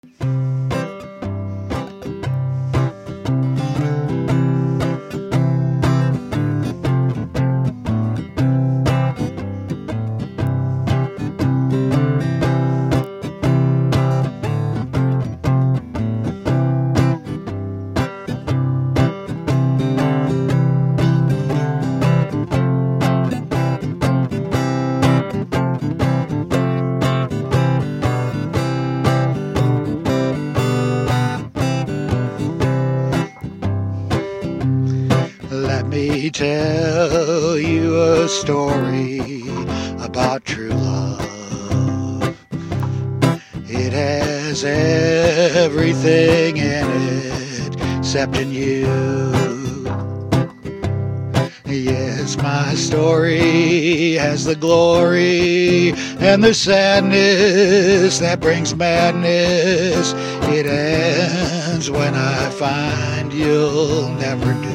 Let me tell you a story about true love. It has everything in it except in you. Yes, my story has the glory and the sadness that brings madness. It ends when I find you'll never do.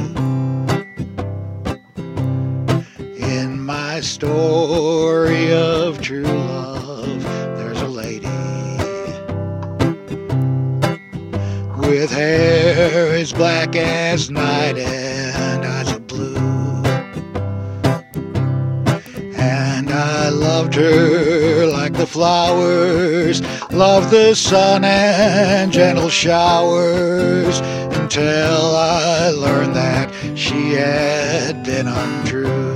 In my story of true love, there's a lady with hair as black as night and eyes of blue. And I loved her like the flowers love the sun and gentle showers, until I learned that she had been untrue.